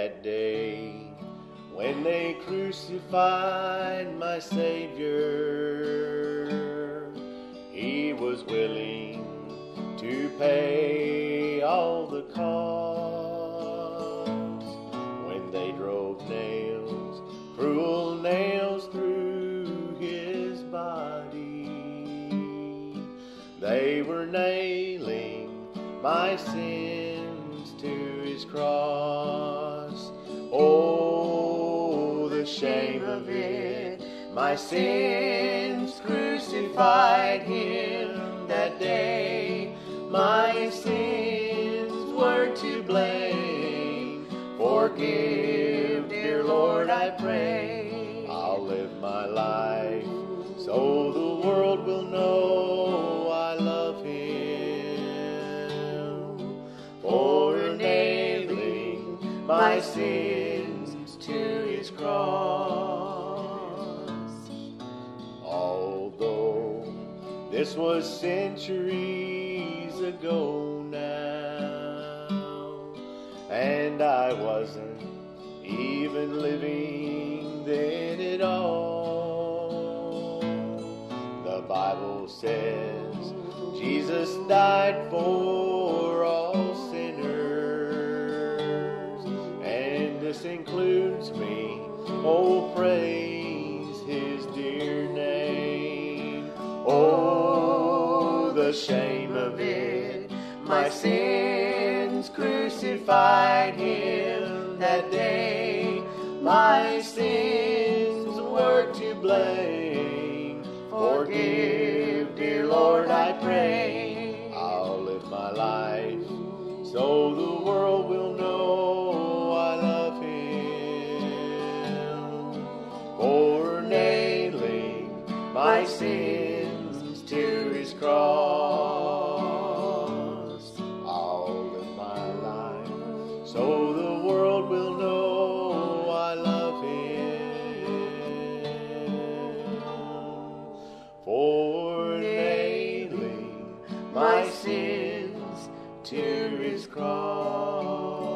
that day when they crucified my Savior. He was willing to pay all the cost when they drove nails, cruel nails through his body. They were nailing my sins to his cross. Oh, the shame of it. My sins crucified him that day. My sins were to blame. Forgive, dear Lord, I pray. I'll live my life so the world will know I love him. For nailing my sins to his cross. Although this was centuries ago now, and I wasn't even living then at all, the Bible says Jesus died for all sinners, and this includes me. Oh, praise his dear name. Oh, the shame of it. My sins crucified him that day. My sins were to blame. Forgive, dear Lord, I pray. I'll live my life so the world will know I love him. For nailing my sins to his cross. I'll live my life so the world will know I love him. For nailing my sins to his cross.